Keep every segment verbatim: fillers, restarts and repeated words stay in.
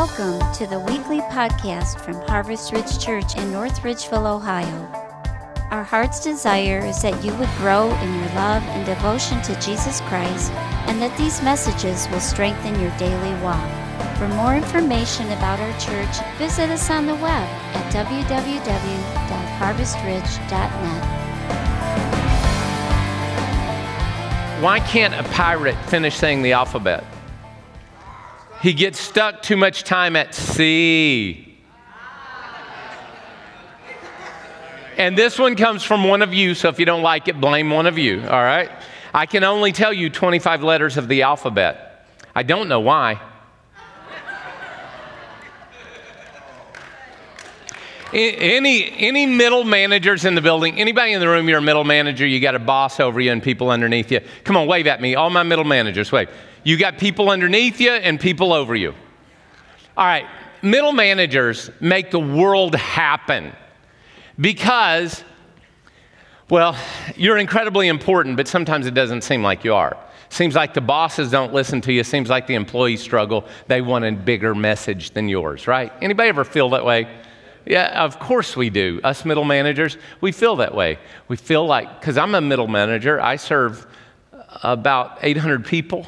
Welcome to the weekly podcast from Harvest Ridge Church in North Ridgeville, Ohio. Our heart's desire is that you would grow in your love and devotion to Jesus Christ, and that these messages will strengthen your daily walk. For more information about our church, visit us on the web at w w w dot harvest ridge dot net. Why can't a pirate finish saying the alphabet? He gets stuck too much time at sea. And this one comes from one of you, so if you don't like it, blame one of you, all right? I can only tell you twenty-five letters of the alphabet. I don't know why. Any any middle managers in the building? Anybody in the room, you're a middle manager, you got a boss over you and people underneath you. Come on, wave at me. All my middle managers, wave. You got people underneath you and people over you. All right, middle managers make the world happen because, well, you're incredibly important, but sometimes it doesn't seem like you are. Seems like the bosses don't listen to you. Seems like the employees struggle. They want a bigger message than yours, right? Anybody ever feel that way? Yeah, of course we do. Us middle managers, we feel that way. We feel like, because I'm a middle manager, I serve about eight hundred people.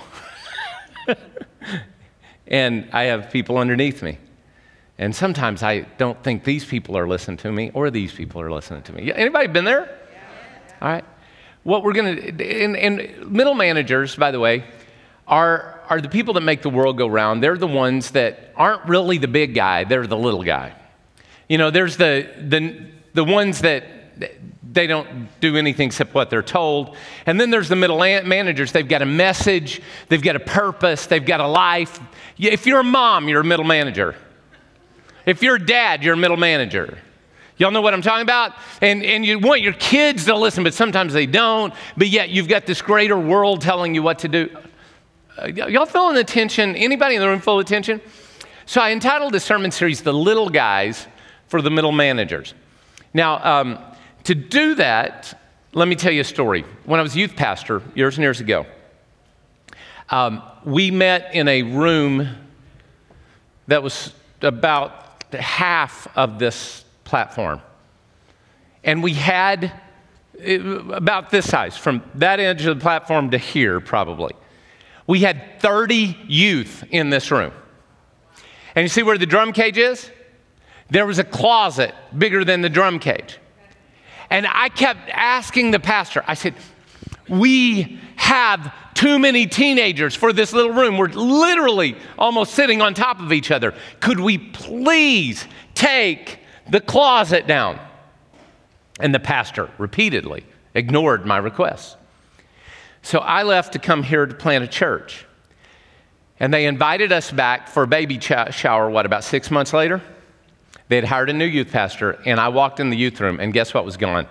And I have people underneath me. And sometimes I don't think these people are listening to me or these people are listening to me. Anybody been there? Yeah. All right. What we're going to, and, and middle managers, by the way, are, are the people that make the world go round. They're the ones that aren't really the big guy. They're the little guy. You know, there's the the the ones that they don't do anything except what they're told. And then there's the middle managers. They've got a message. They've got a purpose. They've got a life. If you're a mom, you're a middle manager. If you're a dad, you're a middle manager. Y'all know what I'm talking about? And and you want your kids to listen, but sometimes they don't. But yet you've got this greater world telling you what to do. Uh, y'all feeling the tension? Anybody in the room feel the tension? So I entitled this sermon series, The Little Guys for the Middle Managers. Now, um, to do that, let me tell you a story. When I was youth pastor years and years ago, um, we met in a room that was about half of this platform. And we had it, about this size, from that edge of the platform to here probably. We had thirty youth in this room. And you see where the drum cage is? There was a closet bigger than the drum cage. And I kept asking the pastor, I said, we have too many teenagers for this little room. We're literally almost sitting on top of each other. Could we please take the closet down? And the pastor repeatedly ignored my requests. So I left to come here to plant a church. And they invited us back for a baby ch- shower, what, about six months later? They had hired a new youth pastor, and I walked in the youth room, and guess what was gone?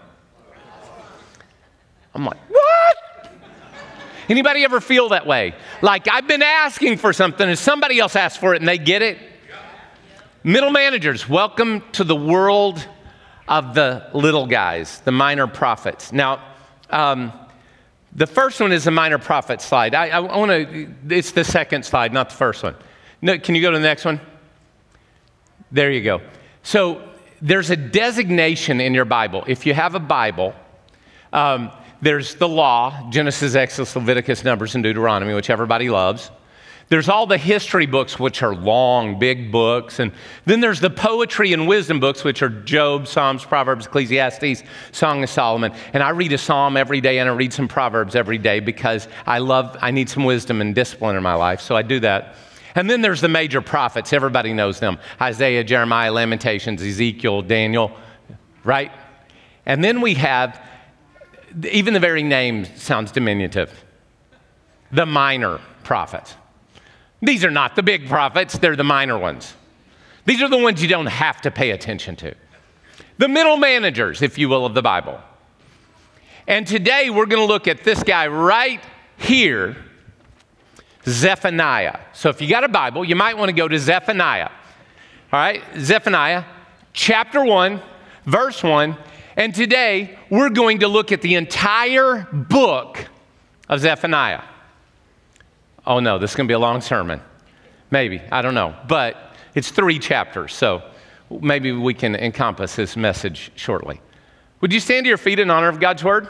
I'm like, what? Anybody ever feel that way? Like, I've been asking for something, and somebody else asked for it, and they get it? Middle managers, welcome to the world of the little guys, the minor prophets. Now, um, the first one is the minor prophet slide. I, I want to, it's the second slide, not the first one. No, can you go to the next one? There you go. So there's a designation in your Bible. If you have a Bible, um, there's the law, Genesis, Exodus, Leviticus, Numbers, and Deuteronomy, which everybody loves. There's all the history books, which are long, big books. And then there's the poetry and wisdom books, which are Job, Psalms, Proverbs, Ecclesiastes, Song of Solomon. And I read a psalm every day, and I read some Proverbs every day because I love, I need some wisdom and discipline in my life, so I do that. And then there's the major prophets. Everybody knows them. Isaiah, Jeremiah, Lamentations, Ezekiel, Daniel, right? And then we have, even the very name sounds diminutive, the minor prophets. These are not the big prophets. They're the minor ones. These are the ones you don't have to pay attention to. The middle managers, if you will, of the Bible. And today we're going to look at this guy right here, Zephaniah. So if you got a Bible, you might want to go to Zephaniah. All right, Zephaniah, chapter one, verse one. And today we're going to look at the entire book of Zephaniah. Oh no, this is going to be a long sermon. Maybe, I don't know. But it's three chapters, so maybe we can encompass this message shortly. Would you stand to your feet in honor of God's word?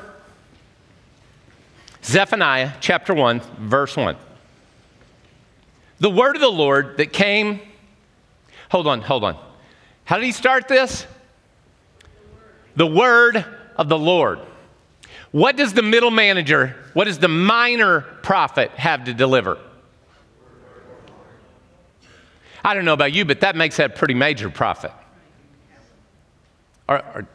Zephaniah chapter one, verse one. The word of the Lord that came, hold on, hold on. How did he start this? The word of the Lord. What does the middle manager, what does the minor prophet have to deliver? I don't know about you, but that makes that a pretty major prophet. Or, or,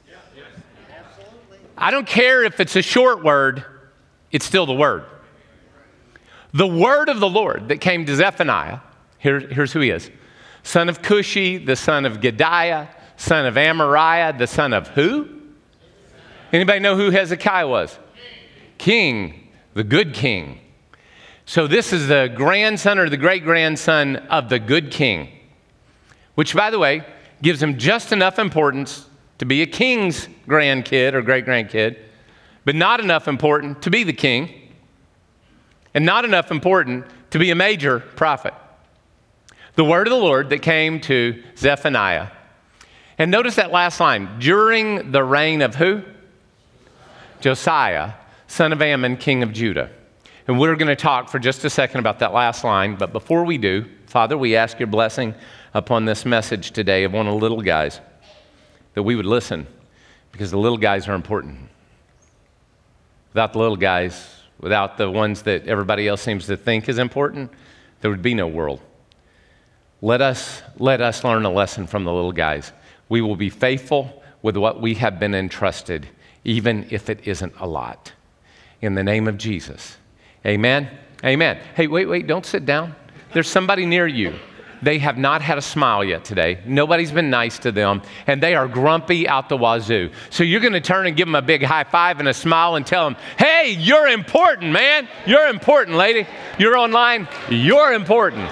I don't care if it's a short word, it's still the word. The word of the Lord that came to Zephaniah, here, here's who he is. Son of Cushi, the son of Gedaliah, son of Amariah, the son of who? Anybody know who Hezekiah was? King, king the good king. So this is the grandson or the great-grandson of the good king, which, by the way, gives him just enough importance to be a king's grandkid or great-grandkid, but not enough important to be the king, and not enough important to be a major prophet. The word of the Lord that came to Zephaniah. And notice that last line, during the reign of who? Josiah, son of Ammon, king of Judah. And we're going to talk for just a second about that last line, but before we do, Father, we ask your blessing upon this message today of one of the little guys, that we would listen, because the little guys are important. Without the little guys, without the ones that everybody else seems to think is important, there would be no world. Let us, let us learn a lesson from the little guys. We will be faithful with what we have been entrusted, even if it isn't a lot. In the name of Jesus. Amen? Amen. Hey, wait, wait, don't sit down. There's somebody near you. They have not had a smile yet today. Nobody's been nice to them, and they are grumpy out the wazoo. So you're going to turn and give them a big high five and a smile and tell them, hey, you're important, man. You're important, lady. You're online. You're important.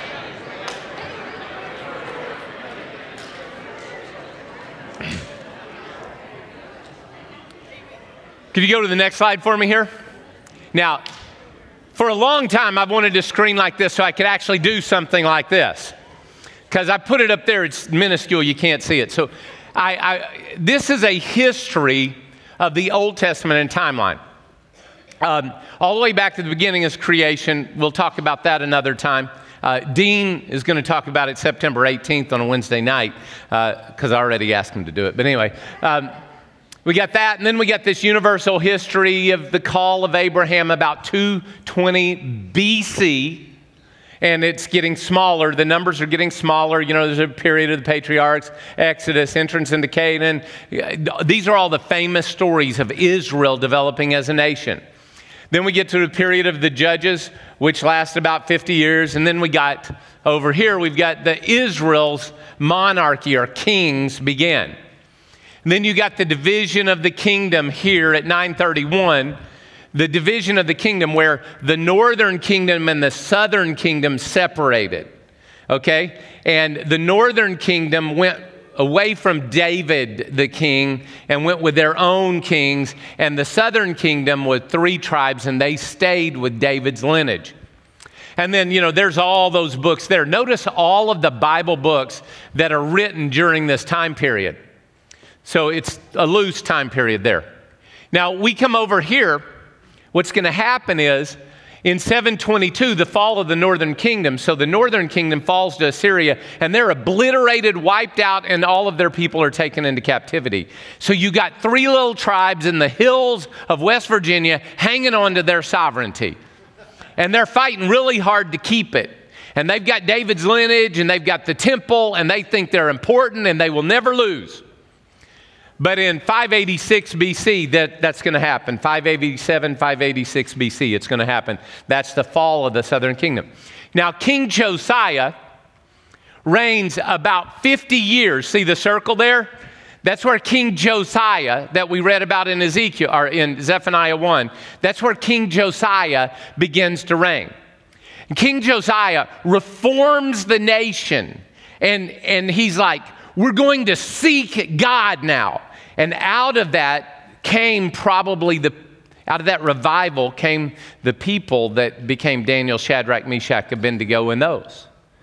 Could you go to the next slide for me here? Now, for a long time, I've wanted a screen like this so I could actually do something like this. Because I put it up there, it's minuscule, you can't see it. So I, I, this is a history of the Old Testament and timeline. Um, all the way back to the beginning of creation. We'll talk about that another time. Uh, Dean is going to talk about it September eighteenth on a Wednesday night, because uh, I already asked him to do it. But anyway, um, we got that, and then we got this universal history of the call of Abraham about two twenty B C, and it's getting smaller. The numbers are getting smaller. You know, there's a period of the patriarchs, Exodus, entrance into Canaan. These are all the famous stories of Israel developing as a nation. Then we get to the period of the Judges, which lasts about fifty years, and then we got, over here, we've got the Israel's monarchy or kings began. And then you got the division of the kingdom here at nine thirty-one, the division of the kingdom where the northern kingdom and the southern kingdom separated, okay? And the northern kingdom went away from David the king and went with their own kings, and the southern kingdom with three tribes, and they stayed with David's lineage. And then, you know, there's all those books there. Notice all of the Bible books that are written during this time period. So it's a loose time period there. Now, we come over here. What's going to happen is, in seven twenty-two, the fall of the northern kingdom. So the northern kingdom falls to Assyria, and they're obliterated, wiped out, and all of their people are taken into captivity. So you got three little tribes in the hills of West Virginia hanging on to their sovereignty. And they're fighting really hard to keep it. And they've got David's lineage, and they've got the temple, and they think they're important, and they will never lose. But in five eighty-six B C, that, that's going to happen. five eighty-seven, five eighty-six B C, it's going to happen. That's the fall of the southern kingdom. Now, King Josiah reigns about fifty years. See the circle there? That's where King Josiah, that we read about in Ezekiel, or in Zephaniah one, that's where King Josiah begins to reign. And King Josiah reforms the nation, and, and he's like, we're going to seek God now. And out of that came probably the, out of that revival came the people that became Daniel, Shadrach, Meshach, Abednego, and those.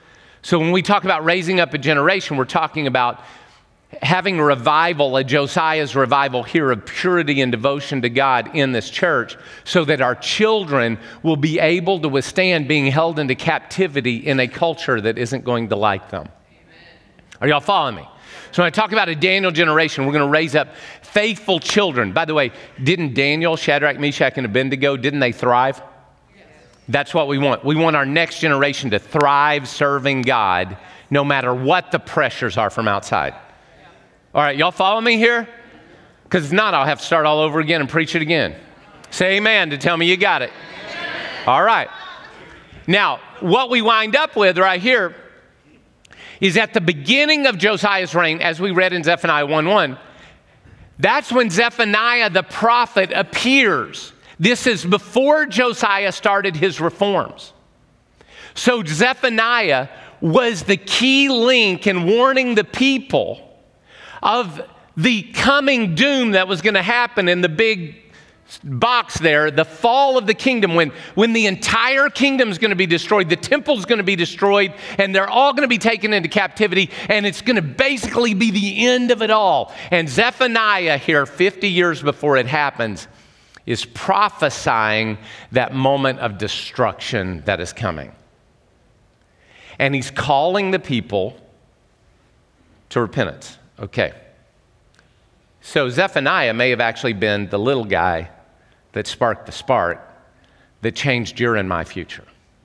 So when we talk about raising up a generation, we're talking about having a revival, a Josiah's revival here of purity and devotion to God in this church, so that our children will be able to withstand being held into captivity in a culture that isn't going to like them. Amen. Are y'all following me? So when I talk about a Daniel generation, we're going to raise up faithful children. By the way, didn't Daniel, Shadrach, Meshach, and Abednego, didn't they thrive? Yes. That's what we want. We want our next generation to thrive serving God no matter what the pressures are from outside. All right, y'all follow me here? Because if not, I'll have to start all over again and preach it again. Say amen to tell me you got it. All right. Now, what we wind up with right here is at the beginning of Josiah's reign, as we read in Zephaniah one one, that's when Zephaniah the prophet appears. This is before Josiah started his reforms. So Zephaniah was the key link in warning the people of the coming doom that was going to happen in the big box there, the fall of the kingdom, when, when the entire kingdom is going to be destroyed, the temple's going to be destroyed, and they're all going to be taken into captivity, and it's going to basically be the end of it all. And Zephaniah here, fifty years before it happens, is prophesying that moment of destruction that is coming. And he's calling the people to repentance. Okay. So Zephaniah may have actually been the little guy that sparked the spark that changed your and my future.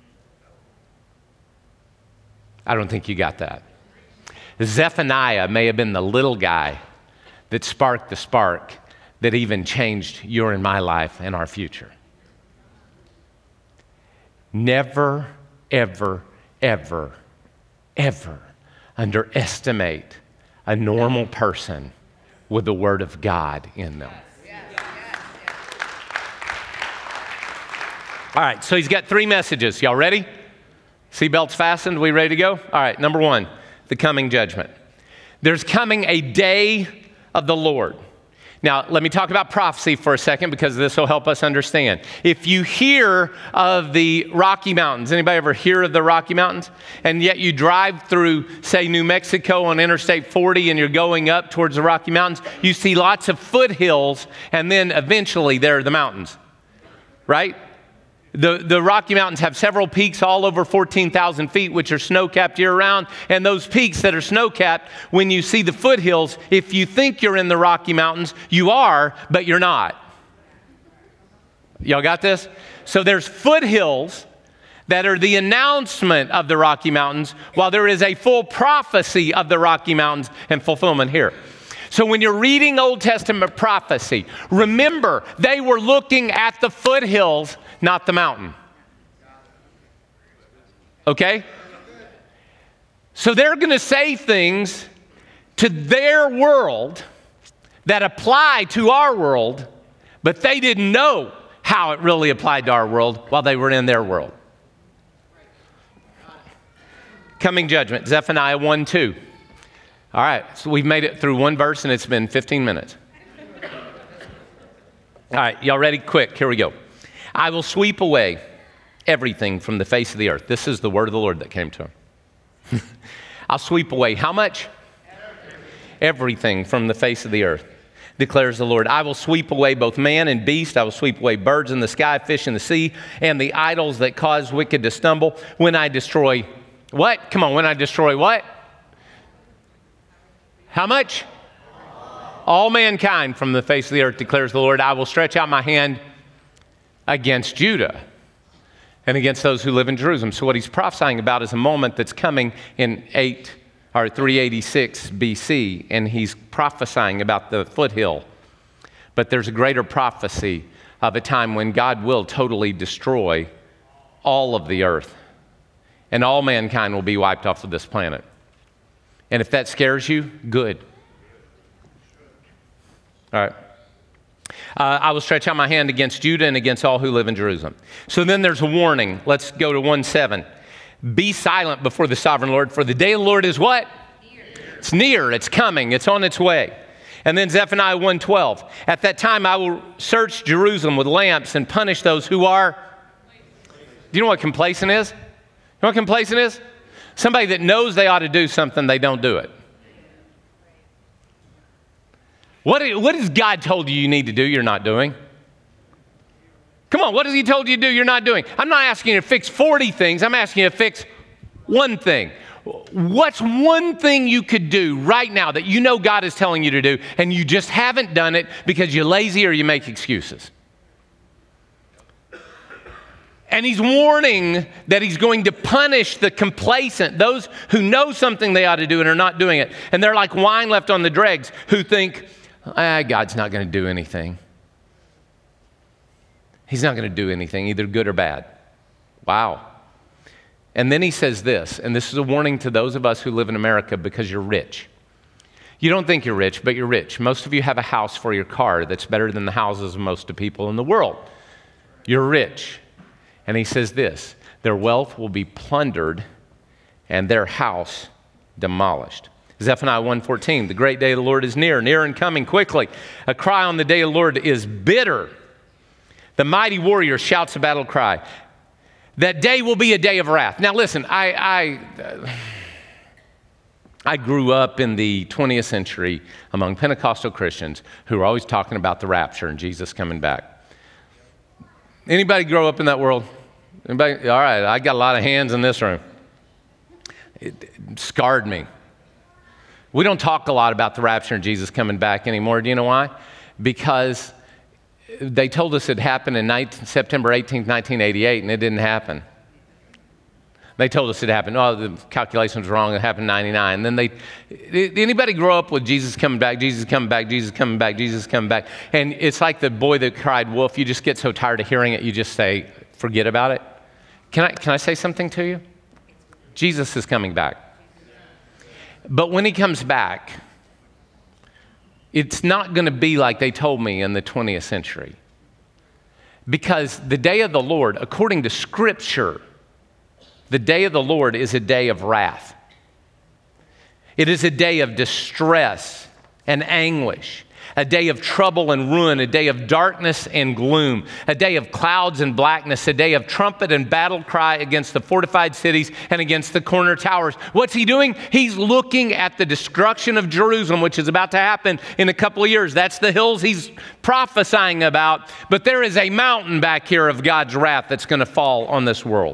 I don't think you got that. Zephaniah may have been the little guy that sparked the spark that even changed your and my life and our future. Never, ever, ever, ever underestimate a normal person with the Word of God in them. All right, so he's got three messages. Y'all ready? Seatbelts fastened? We ready to go? All right, number one, the coming judgment. There's coming a day of the Lord. Now, let me talk about prophecy for a second, because this will help us understand. If you hear of the Rocky Mountains, anybody ever hear of the Rocky Mountains? And yet you drive through, say, New Mexico on Interstate forty, and you're going up towards the Rocky Mountains, you see lots of foothills, and then eventually there are the mountains, right? The, the Rocky Mountains have several peaks all over fourteen thousand feet, which are snow-capped year-round. And those peaks that are snow-capped, when you see the foothills, if you think you're in the Rocky Mountains, you are, but you're not. Y'all got this? So there's foothills that are the announcement of the Rocky Mountains, while there is a full prophecy of the Rocky Mountains and fulfillment here. So when you're reading Old Testament prophecy, remember, they were looking at the foothills, not the mountain. Okay? So they're going to say things to their world that apply to our world, but they didn't know how it really applied to our world while they were in their world. Coming judgment, Zephaniah one two. All right, so we've made it through one verse and it's been fifteen minutes. All right, y'all ready? Quick, here we go. I will sweep away everything from the face of the earth. This is the word of the Lord that came to him. I'll sweep away how much? Everything from the face of the earth, declares the Lord. I will sweep away both man and beast. I will sweep away birds in the sky, fish in the sea, and the idols that cause wicked to stumble. When I destroy what? Come on, when I destroy what? How much? All mankind from the face of the earth, declares the Lord. I will stretch out my hand against Judah and against those who live in Jerusalem. So what he's prophesying about is a moment that's coming in eight or three eighty-six B C, and he's prophesying about the foothill. But there's a greater prophecy of a time when God will totally destroy all of the earth, and all mankind will be wiped off of this planet. And if that scares you, good. All right. Uh, I will stretch out my hand against Judah and against all who live in Jerusalem. So then there's a warning. Let's go to one seven. Be silent before the sovereign Lord, for the day of the Lord is what? Near. It's near. It's coming. It's on its way. And then Zephaniah one twelve. At that time I will search Jerusalem with lamps and punish those who are... Do you know what complacent is? You know what complacent is? Somebody that knows they ought to do something, they don't do it. What, what has God told you you need to do you're not doing? Come on, what has he told you to do you're not doing? I'm not asking you to fix forty things. I'm asking you to fix one thing. What's one thing you could do right now that you know God is telling you to do and you just haven't done it because you're lazy or you make excuses? And he's warning that he's going to punish the complacent, those who know something they ought to do and are not doing it. And they're like wine left on the dregs who think, ah, God's not going to do anything. He's not going to do anything, either good or bad. Wow. And then he says this, and this is a warning to those of us who live in America because you're rich. You don't think you're rich, but you're rich. Most of you have a house for your car that's better than the houses of most of people in the world. You're rich. And he says this, their wealth will be plundered and their house demolished. Zephaniah one fourteen, the great day of the Lord is near, near and coming quickly. A cry on the day of the Lord is bitter. The mighty warrior shouts a battle cry. That day will be a day of wrath. Now listen, I, I, uh, I grew up in the twentieth century among Pentecostal Christians who were always talking about the rapture and Jesus coming back. Anybody grow up in that world? Anybody? All right, I got a lot of hands in this room. It, it scarred me. We don't talk a lot about the rapture and Jesus coming back anymore. Do you know why? Because they told us it happened in September eighteenth, nineteen eighty-eight, and it didn't happen. They told us it happened. Oh, the calculation was wrong. It happened in ninety-nine. And then they, did anybody grow up with Jesus coming back, Jesus coming back, Jesus coming back, Jesus coming back? And it's like the boy that cried wolf. You just get so tired of hearing it, you just say, forget about it. Can I, can I say something to you? Jesus is coming back. But when he comes back, it's not going to be like they told me in the twentieth century. Because the day of the Lord, according to Scripture, the day of the Lord is a day of wrath. It is a day of distress and anguish, a day of trouble and ruin, a day of darkness and gloom, a day of clouds and blackness, a day of trumpet and battle cry against the fortified cities and against the corner towers. What's he doing? He's looking at the destruction of Jerusalem, which is about to happen in a couple of years. That's the hills he's prophesying about. But there is a mountain back here of God's wrath that's going to fall on this world.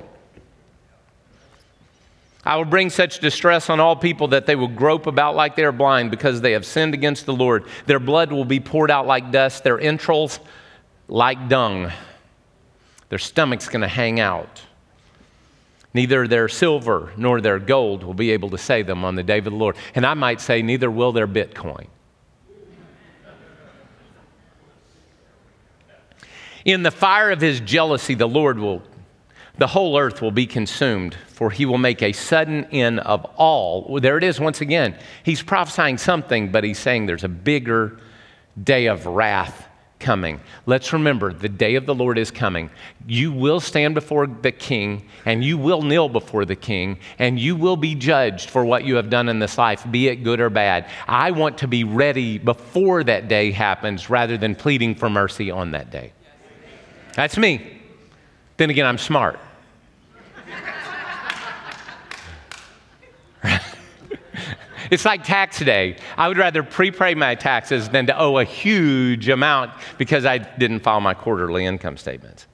I will bring such distress on all people that they will grope about like they are blind because they have sinned against the Lord. Their blood will be poured out like dust, their entrails like dung. Their stomach's going to hang out. Neither their silver nor their gold will be able to save them on the day of the Lord. And I might say, neither will their Bitcoin. In the fire of his jealousy, the Lord will The whole earth will be consumed, for he will make a sudden end of all. Well, there it is once again. He's prophesying something, but he's saying there's a bigger day of wrath coming. Let's remember, the day of the Lord is coming. You will stand before the king, and you will kneel before the king, and you will be judged for what you have done in this life, be it good or bad. I want to be ready before that day happens rather than pleading for mercy on that day. That's me. Then again, I'm smart. It's like tax day. I would rather pre-pay my taxes than to owe a huge amount because I didn't file my quarterly income statements.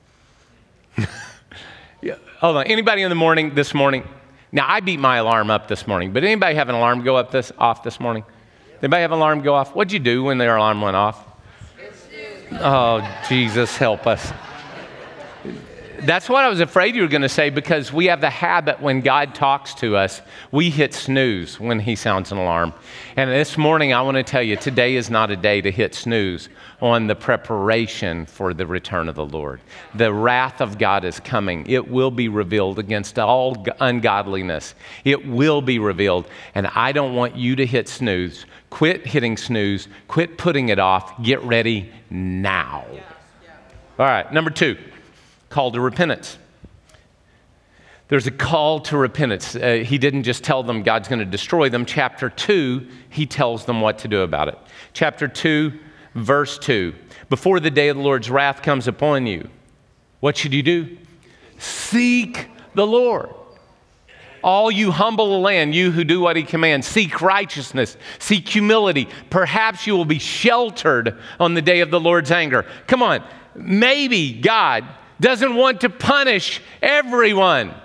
Yeah. Hold on. Anybody in the morning this morning? Now, I beat my alarm up this morning, but anybody have an alarm go up this off this morning? Anybody have an alarm go off? What'd you do when their alarm went off? Oh, Jesus, help us. That's what I was afraid you were going to say, because we have the habit when God talks to us, we hit snooze when he sounds an alarm. And this morning, I want to tell you, today is not a day to hit snooze on the preparation for the return of the Lord. The wrath of God is coming. It will be revealed against all ungodliness. It will be revealed. And I don't want you to hit snooze. Quit hitting snooze. Quit putting it off. Get ready now. All right, number two. Call to repentance. There's a call to repentance. Uh, he didn't just tell them God's going to destroy them. Chapter two, he tells them what to do about it. Chapter two, verse two. Before the day of the Lord's wrath comes upon you, what should you do? Seek the Lord. all you humble the land, you who do what he commands, seek righteousness, seek humility. Perhaps you will be sheltered on the day of the Lord's anger. Come on, maybe God doesn't want to punish everyone.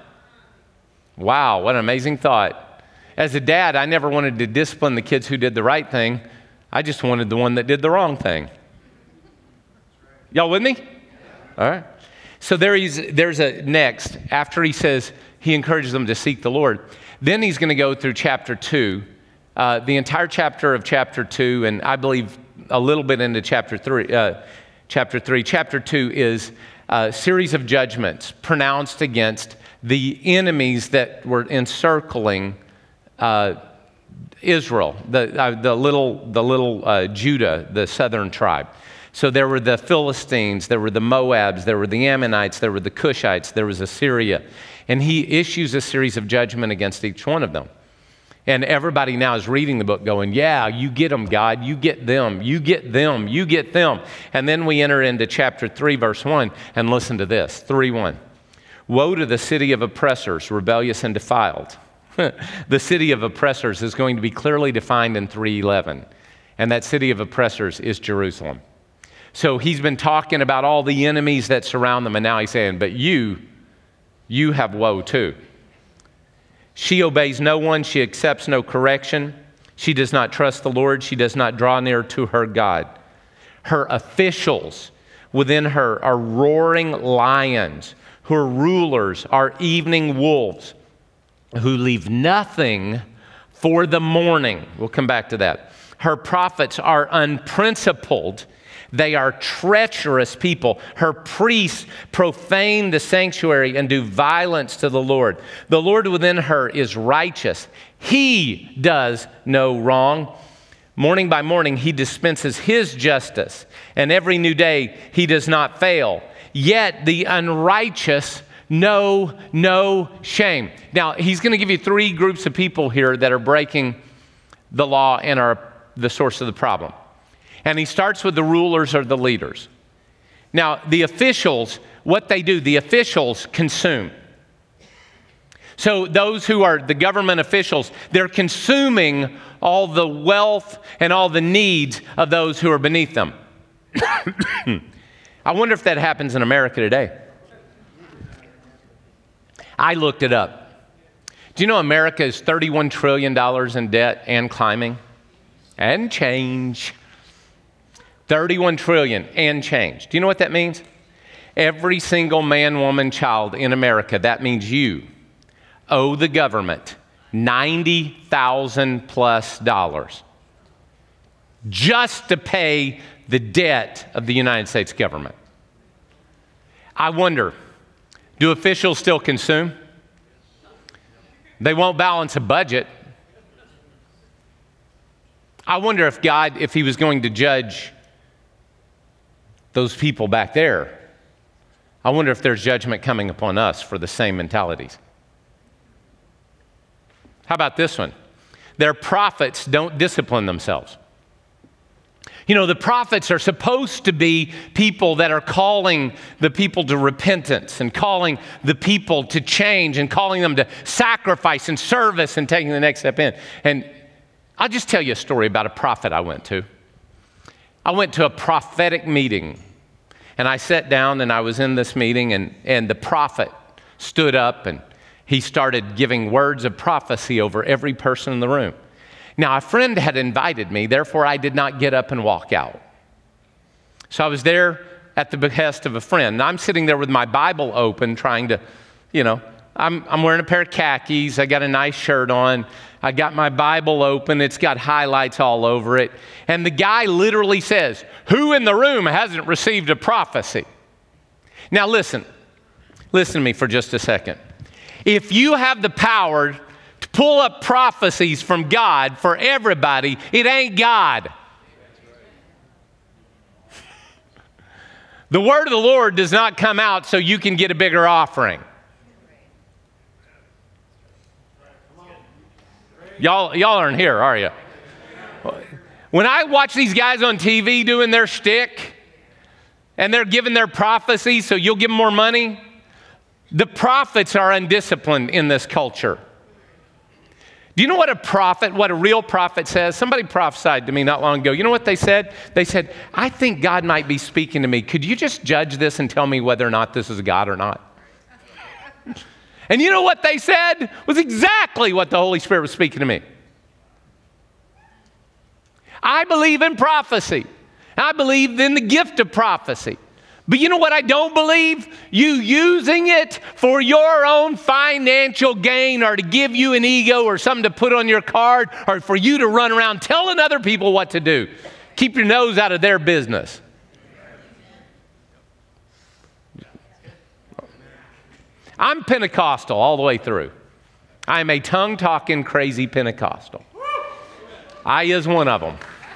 Wow, what an amazing thought. As a dad, I never wanted to discipline the kids who did the right thing. I just wanted the one that did the wrong thing. Y'all with me? All right. So there he's, there's a next, after he says he encourages them to seek the Lord, then he's going to go through chapter two, uh, the entire chapter of chapter two, and I believe a little bit into chapter three. Uh, chapter three. Chapter two is a series of judgments pronounced against the enemies that were encircling uh, Israel, the, uh, the little, the little uh, Judah, the southern tribe. So there were the Philistines, there were the Moabs, there were the Ammonites, there were the Cushites, there was Assyria. And he issues a series of judgment against each one of them. And everybody now is reading the book going, yeah, you get them, God, you get them, you get them, you get them. And then we enter into chapter three, verse one, and listen to this, three one. Woe to the city of oppressors, rebellious and defiled. The city of oppressors is going to be clearly defined in three eleven. And that city of oppressors is Jerusalem. So he's been talking about all the enemies that surround them, and now he's saying, but you, you have woe too. She obeys no one, she accepts no correction. She does not trust the Lord, she does not draw near to her God. Her officials within her are roaring lions. Her rulers are evening wolves who leave nothing for the morning. We'll come back to that. Her prophets are unprincipled. They are treacherous people. Her priests profane the sanctuary and do violence to the Lord. The Lord within her is righteous. He does no wrong. Morning by morning, he dispenses his justice, and every new day he does not fail. Yet the unrighteous know no shame. Now, he's going to give you three groups of people here that are breaking the law and are the source of the problem. And he starts with the rulers or the leaders. Now, the officials, what they do, the officials consume. So those who are the government officials, they're consuming all the wealth and all the needs of those who are beneath them. I wonder if that happens in America today. I looked it up. Do you know America is thirty-one trillion dollars in debt and climbing? And change. thirty-one trillion dollars and change. Do you know what that means? Every single man, woman, child in America, that means you, owe the government ninety thousand plus dollars just to pay the debt of the United States government. I wonder, do officials still consume? They won't balance a budget. I wonder if God, if he was going to judge those people back there, I wonder if there's judgment coming upon us for the same mentalities. How about this one? Their prophets don't discipline themselves. You know, the prophets are supposed to be people that are calling the people to repentance and calling the people to change and calling them to sacrifice and service and taking the next step in. And I'll just tell you a story about a prophet I went to. I went to a prophetic meeting, and I sat down and I was in this meeting, and, and the prophet stood up and he started giving words of prophecy over every person in the room. Now, a friend had invited me, therefore I did not get up and walk out. So I was there at the behest of a friend. And I'm sitting there with my Bible open trying to, you know, I'm, I'm wearing a pair of khakis. I got a nice shirt on. I got my Bible open. It's got highlights all over it. And the guy literally says, who in the room hasn't received a prophecy? Now listen, listen to me for just a second. If you have the power to pull up prophecies from God for everybody, it ain't God. The word of the Lord does not come out so you can get a bigger offering. Y'all, y'all aren't here, are you? When I watch these guys on T V doing their shtick, and they're giving their prophecy so you'll give them more money, the prophets are undisciplined in this culture. Do you know what a prophet, what a real prophet says? Somebody prophesied to me not long ago. You know what they said? They said, I think God might be speaking to me. Could you just judge this and tell me whether or not this is God or not? And you know what they said was exactly what the Holy Spirit was speaking to me. I believe in prophecy. I believe in the gift of prophecy. But you know what I don't believe? You using it for your own financial gain or to give you an ego or something to put on your card or for you to run around telling other people what to do. Keep your nose out of their business. I'm Pentecostal all the way through. I'm a tongue-talking, crazy Pentecostal. I is one of them.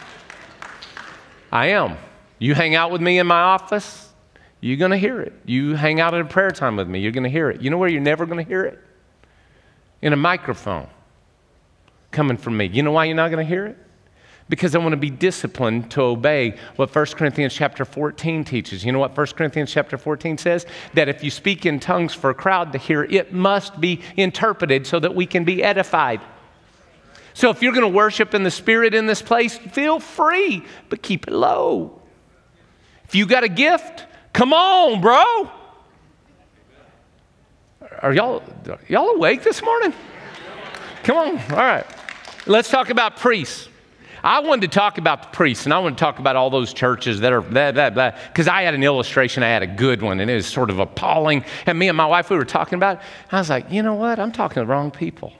I am. You hang out with me in my office, you're going to hear it. You hang out at a prayer time with me, you're going to hear it. You know where you're never going to hear it? In a microphone coming from me. You know why you're not going to hear it? Because I want to be disciplined to obey what First Corinthians chapter fourteen teaches. You know what First Corinthians chapter fourteen says? That if you speak in tongues for a crowd to hear, it must be interpreted so that we can be edified. So if you're going to worship in the Spirit in this place, feel free, but keep it low. If you got a gift, come on, bro. Are y'all, y'all awake this morning? Come on, all right. Let's talk about priests. I wanted to talk about the priests, and I want to talk about all those churches that are blah, blah, blah, because I had an illustration. I had a good one, and it was sort of appalling. And me and my wife, we were talking about it. I was like, you know what? I'm talking to the wrong people.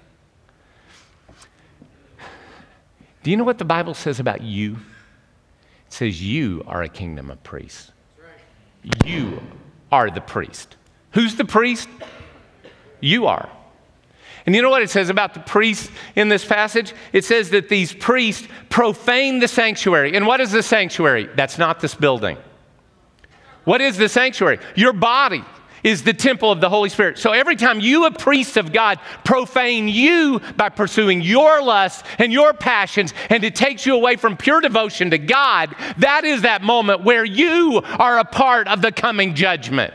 Do you know what the Bible says about you? It says you are a kingdom of priests. You are the priest. Who's the priest? You are. And you know what it says about the priests in this passage? It says that these priests profane the sanctuary. And what is the sanctuary? That's not this building. What is the sanctuary? Your body is the temple of the Holy Spirit. So every time you, a priest of God, profane you by pursuing your lusts and your passions, and it takes you away from pure devotion to God, that is that moment where you are a part of the coming judgment.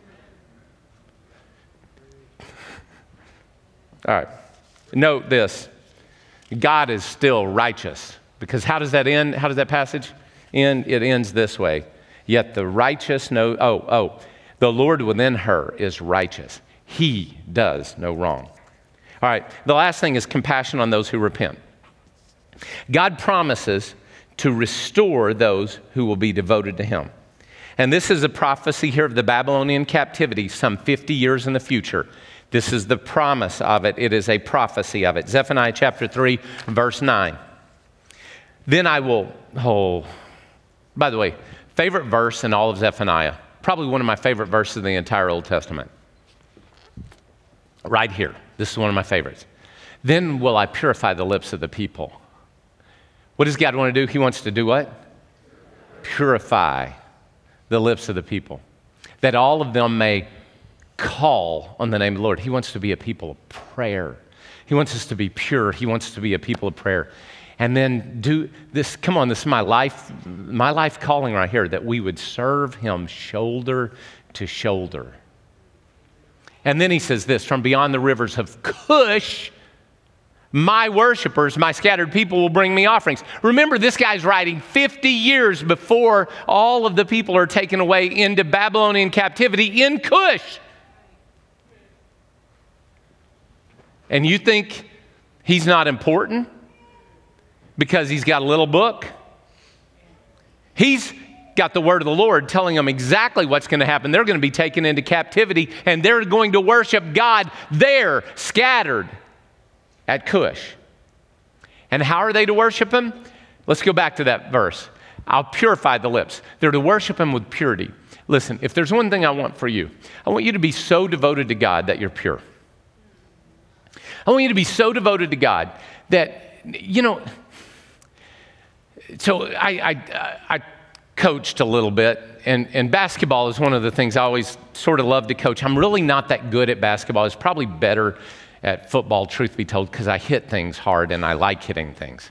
All right, note this. God is still righteous. Because how does that end? How does that passage end? It ends this way. Yet the righteous know, oh, oh, the Lord within her is righteous. He does no wrong. All right, the last thing is compassion on those who repent. God promises to restore those who will be devoted to him. And this is a prophecy here of the Babylonian captivity some fifty years in the future. This is the promise of it. It is a prophecy of it. Zephaniah chapter three, verse nine. Then I will, oh, by the way, favorite verse in all of Zephaniah. Probably one of my favorite verses in the entire Old Testament. Right here. This is one of my favorites. Then will I purify the lips of the people. What does God want to do? He wants to do what? Purify the lips of the people. That all of them may call on the name of the Lord. He wants to be a people of prayer. He wants us to be pure. He wants to be a people of prayer. And then do this, come on, this is my life, my life calling right here, that we would serve him shoulder to shoulder. And then he says this, from beyond the rivers of Cush, my worshipers, my scattered people will bring me offerings. Remember, this guy's writing fifty years before all of the people are taken away into Babylonian captivity in Cush. And you think he's not important because he's got a little book? He's got the word of the Lord telling them exactly what's going to happen. They're going to be taken into captivity, and they're going to worship God there, scattered at Cush. And how are they to worship him? Let's go back to that verse. I'll purify the lips. They're to worship him with purity. Listen, if there's one thing I want for you, I want you to be so devoted to God that you're pure. I want you to be so devoted to God that, you know, so I, I, I coached a little bit, and, and basketball is one of the things I always sort of love to coach. I'm really not that good at basketball. It's probably better at football, truth be told, because I hit things hard and I like hitting things.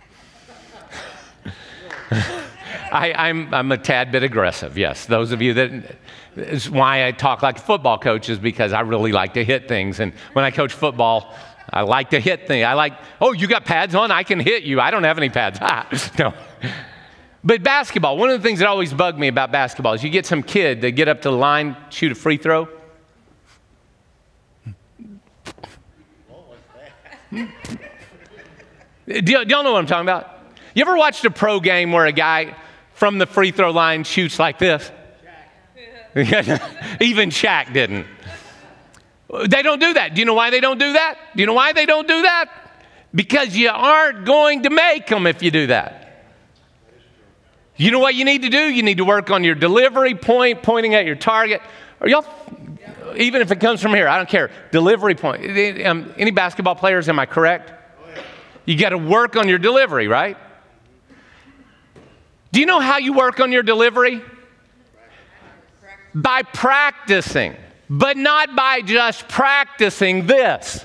I, I'm, I'm a tad bit aggressive, yes. Those of you that, is why I talk like a football coach is because I really like to hit things. And when I coach football, I like to hit things. I like, oh, you got pads on? I can hit you. I don't have any pads. No. But basketball, one of the things that always bugged me about basketball is you get some kid to get up to the line, shoot a free throw. Do y'all know what I'm talking about? You ever watched a pro game where a guy from the free throw line shoots like this? Even Shaq didn't. They don't do that. Do you know why they don't do that? Do you know why they don't do that? Because you aren't going to make them if you do that. You know what you need to do? You need to work on your delivery point, pointing at your target. Or y'all, even if it comes from here, I don't care. Delivery point. Um, any basketball players, am I correct? You got to work on your delivery, right? Do you know how you work on your delivery? By practicing, but not by just practicing this.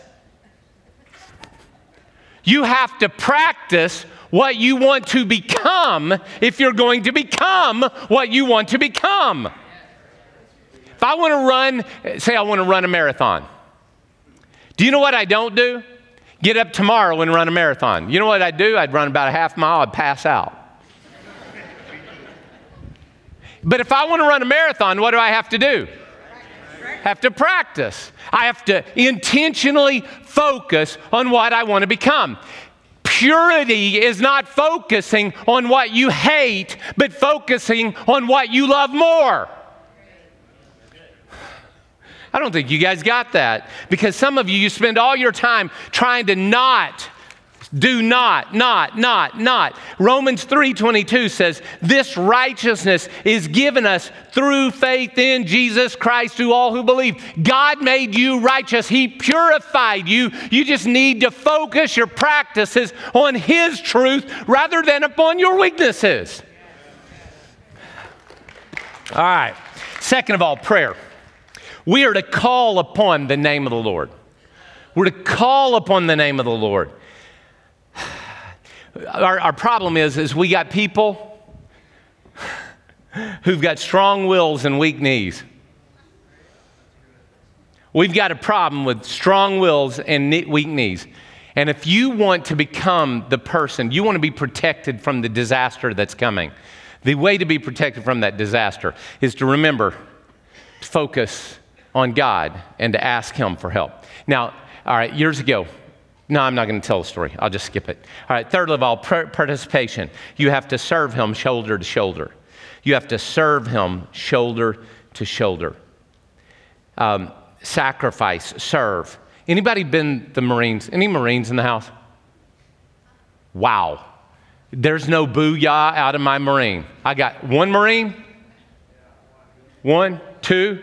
You have to practice what you want to become if you're going to become what you want to become. If I want to run, say I want to run a marathon. Do you know what I don't do? Get up tomorrow and run a marathon. You know what I'd do? I'd run about a half mile, I'd pass out. But if I want to run a marathon, what do I have to do? Have to practice. I have to intentionally focus on what I want to become. Purity is not focusing on what you hate, but focusing on what you love more. I don't think you guys got that, because some of you, you spend all your time trying to not do not, not, not, not. Romans three twenty-two says, this righteousness is given us through faith in Jesus Christ to all who believe. God made you righteous. He purified you. You just need to focus your practices on His truth rather than upon your weaknesses. All right. Second of all, prayer. We are to call upon the name of the Lord. We're to call upon the name of the Lord. Our, our problem is, is we got people who've got strong wills and weak knees. We've got a problem with strong wills and weak knees. And if you want to become the person, you want to be protected from the disaster that's coming, the way to be protected from that disaster is to remember to focus on God and to ask Him for help. Now, all right, years ago, no, I'm not going to tell the story. I'll just skip it. All right, third of all, participation. You have to serve Him shoulder to shoulder. You have to serve Him shoulder to shoulder. Um, sacrifice, serve. Anybody been the Marines? Any Marines in the house? Wow. There's no booyah out of my Marine. I got one Marine. One, two.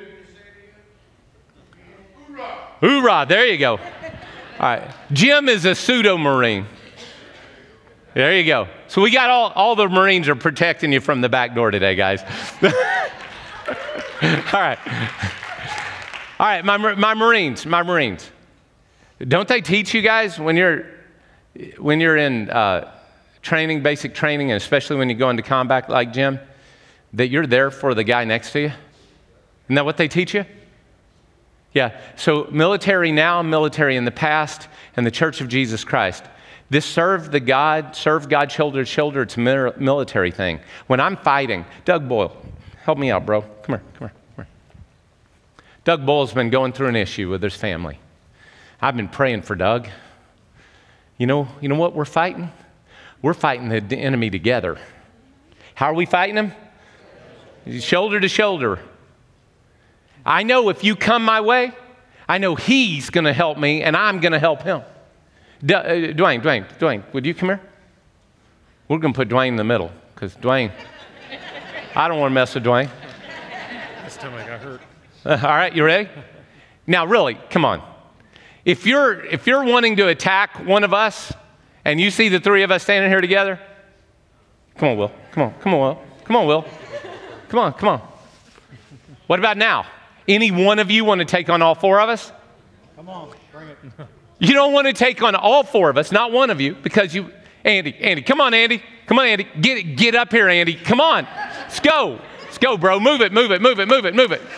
Hoorah, there you go. All right, Jim is a pseudo-Marine. There you go. So we got all, all the Marines are protecting you from the back door today, guys. All right. All right, my, my Marines, my Marines. Don't they teach you guys when you're, when you're in uh, training, basic training, and especially when you go into combat like Jim, that you're there for the guy next to you? Isn't that what they teach you? Yeah, so military now, military in the past, and the Church of Jesus Christ. This serve the God, serve God shoulder to shoulder, it's a military thing. When I'm fighting, Doug Boyle, help me out, bro. Come here, come here, come here. Doug Boyle's been going through an issue with his family. I've been praying for Doug. You know, you know what we're fighting? We're fighting the enemy together. How are we fighting him? Shoulder to shoulder. I know if you come my way, I know He's going to help me, and I'm going to help him. D- uh, Dwayne, Dwayne, Dwayne, would you come here? We're going to put Dwayne in the middle, because Dwayne, I don't want to mess with Dwayne. This time I got hurt. Uh, all right, you ready? Now, really, come on. If you're if you're wanting to attack one of us, and you see the three of us standing here together, come on, Will. Come on, come on, Will. Come on, Will. Come on, come on. What about now? Any one of you want to take on all four of us? Come on, bring it. You don't want to take on all four of us, not one of you, because you, Andy, Andy, come on, Andy. Come on, Andy. Get it, get up here, Andy. Come on. Let's go. Let's go, bro. Move it, move it, move it, move it, move it.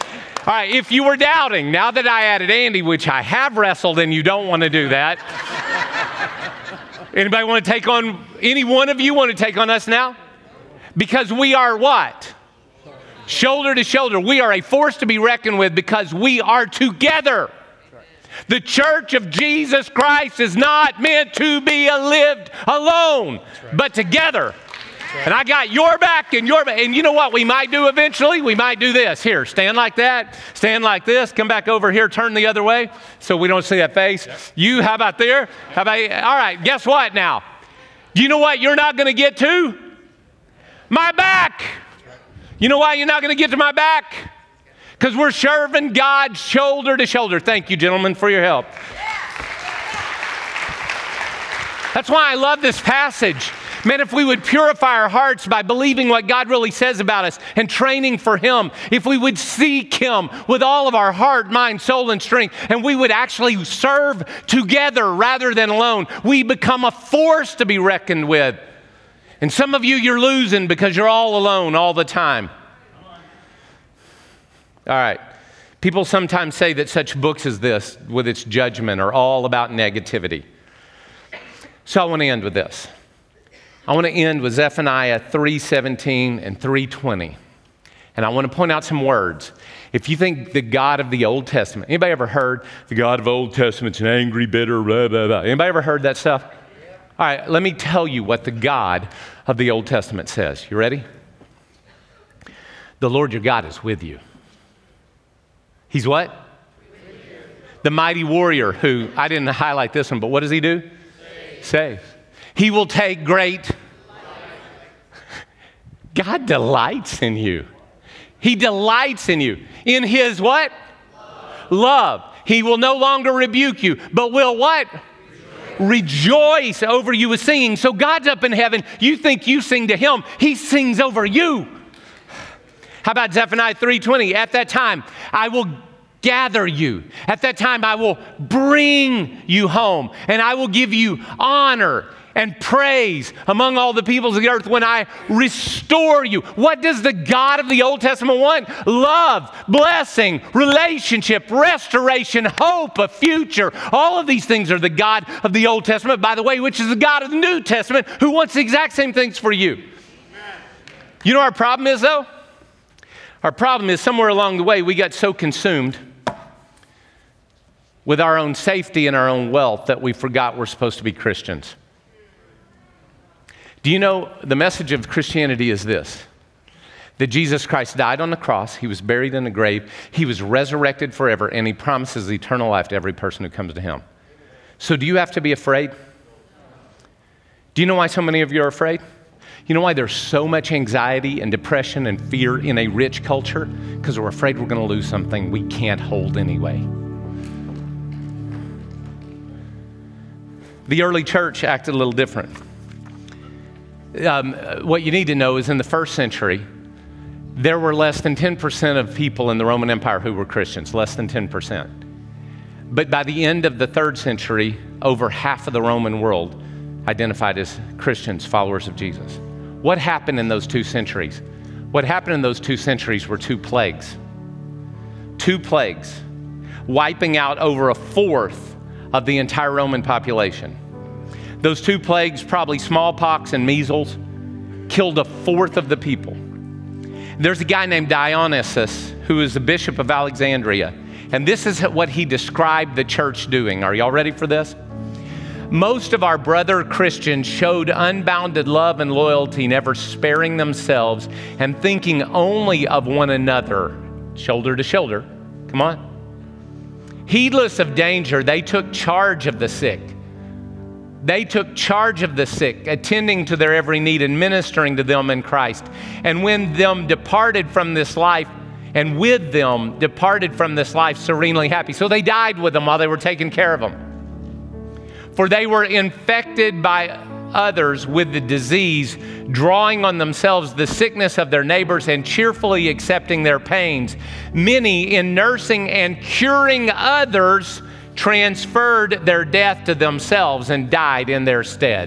All right, if you were doubting, now that I added Andy, which I have wrestled and you don't want to do that. Anybody want to take on, any one of you want to take on us now? Because we are what? Shoulder to shoulder. We are a force to be reckoned with because we are together. The church of Jesus Christ is not meant to be lived alone, but together. And I got your back and your back. And you know what we might do eventually? We might do this. Here, stand like that. Stand like this. Come back over here. Turn the other way so we don't see that face. Yep. You, how about there? How about, all right, guess what now? You know what you're not going to get to? My back. You know why you're not going to get to my back? Because we're serving God shoulder to shoulder. Thank you, gentlemen, for your help. That's why I love this passage. Man, if we would purify our hearts by believing what God really says about us and training for Him, if we would seek Him with all of our heart, mind, soul, and strength, and we would actually serve together rather than alone, we become a force to be reckoned with. And some of you, you're losing because you're all alone all the time. All right. People sometimes say that such books as this, with its judgment, are all about negativity. So I want to end with this. I want to end with Zephaniah three seventeen and three twenty. And I want to point out some words. If you think the God of the Old Testament, anybody ever heard the God of the Old Testament's an angry, bitter, blah, blah, blah? Anybody ever heard that stuff? All right, let me tell you what the God of the Old Testament says. You ready? The Lord your God is with you. He's what? The mighty warrior who, I didn't highlight this one, but what does he do? Save. Save. He will take great. God delights in you. He delights in you. In his what? Love. Love. He will no longer rebuke you, but will what? Rejoice, Rejoice over you with singing. So God's up in heaven. You think you sing to him. He sings over you. How about Zephaniah three twenty? At that time, I will gather you. At that time, I will bring you home, and I will give you honor and praise among all the peoples of the earth when I restore you. What does the God of the Old Testament want? Love, blessing, relationship, restoration, hope, a future. All of these things are the God of the Old Testament, by the way, which is the God of the New Testament, who wants the exact same things for you. You know what our problem is, though? Our problem is somewhere along the way, we got so consumed with our own safety and our own wealth that we forgot we're supposed to be Christians. Do you know the message of Christianity is this? That Jesus Christ died on the cross, he was buried in the grave, he was resurrected forever, and he promises eternal life to every person who comes to him. So do you have to be afraid? Do you know why so many of you are afraid? You know why there's so much anxiety and depression and fear in a rich culture? Because we're afraid we're going to lose something we can't hold anyway. The early church acted a little different. Um, what you need to know is in the first century, there were less than ten percent of people in the Roman Empire who were Christians, less than ten percent. But by the end of the third century, over half of the Roman world identified as Christians, followers of Jesus. What happened in those two centuries? What happened in those two centuries were two plagues. Two plagues, wiping out over a fourth of the entire Roman population. Those two plagues, probably smallpox and measles, killed a fourth of the people. There's a guy named Dionysius who is the bishop of Alexandria, and this is what he described the church doing. Are y'all ready for this? Most of our brother Christians showed unbounded love and loyalty, never sparing themselves and thinking only of one another, shoulder to shoulder. Come on. Heedless of danger, they took charge of the sick. They took charge of the sick, attending to their every need and ministering to them in Christ. And when them departed from this life, and with them departed from this life serenely happy. So they died with them while they were taking care of them. For they were infected by others with the disease, drawing on themselves the sickness of their neighbors and cheerfully accepting their pains. Many, in nursing and curing others, transferred their death to themselves and died in their stead.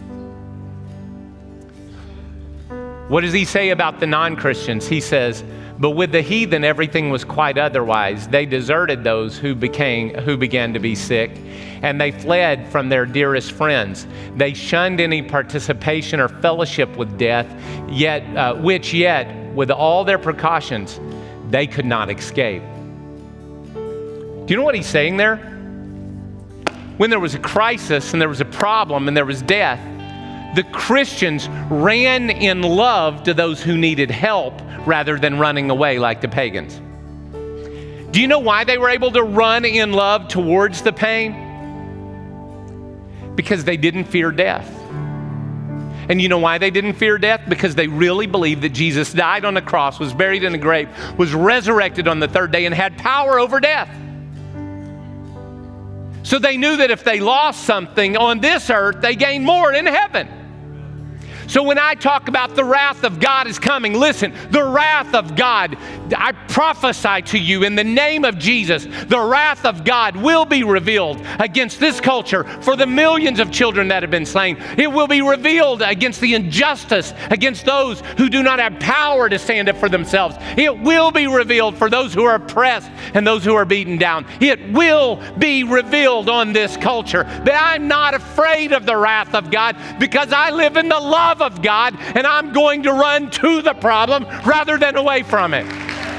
What does he say about the non-Christians? He says, But with the heathen, everything was quite otherwise. They deserted those who became, who began to be sick, and they fled from their dearest friends. They shunned any participation or fellowship with death, yet, uh, which yet, with all their precautions, they could not escape. Do you know what he's saying there? When there was a crisis and there was a problem and there was death, the Christians ran in love to those who needed help rather than running away like the pagans. Do you know why they were able to run in love towards the pain? Because they didn't fear death. And you know why they didn't fear death? Because they really believed that Jesus died on the cross, was buried in a grave, was resurrected on the third day, and had power over death. So they knew that if they lost something on this earth, they gained more in heaven. So when I talk about the wrath of God is coming, listen, the wrath of God, I prophesy to you in the name of Jesus, the wrath of God will be revealed against this culture for the millions of children that have been slain. It will be revealed against the injustice, against those who do not have power to stand up for themselves. It will be revealed for those who are oppressed and those who are beaten down. It will be revealed on this culture. But I'm not afraid of the wrath of God because I live in the love of God, and I'm going to run to the problem rather than away from it.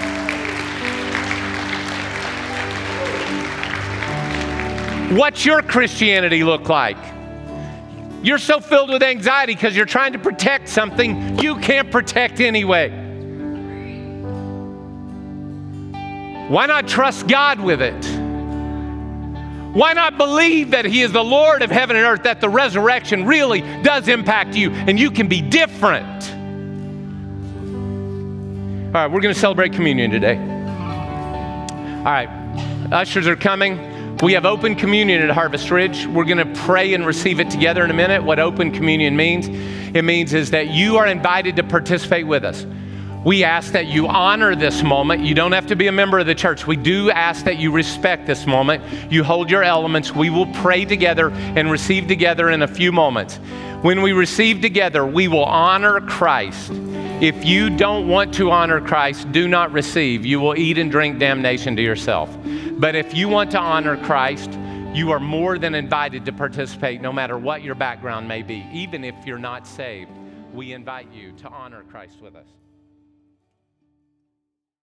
What's your Christianity look like? You're so filled with anxiety because you're trying to protect something you can't protect anyway. Why not trust God with it? Why not believe that He is the Lord of heaven and earth, that the resurrection really does impact you and you can be different? All right, we're going to celebrate communion today. All right, ushers are coming. We have open communion at Harvest Ridge. We're going to pray and receive it together in a minute. What open communion means, it means is that you are invited to participate with us. We ask that you honor this moment. You don't have to be a member of the church. We do ask that you respect this moment. You hold your elements. We will pray together and receive together in a few moments. When we receive together, we will honor Christ. If you don't want to honor Christ, do not receive. You will eat and drink damnation to yourself. But if you want to honor Christ, you are more than invited to participate no matter what your background may be. Even if you're not saved, we invite you to honor Christ with us.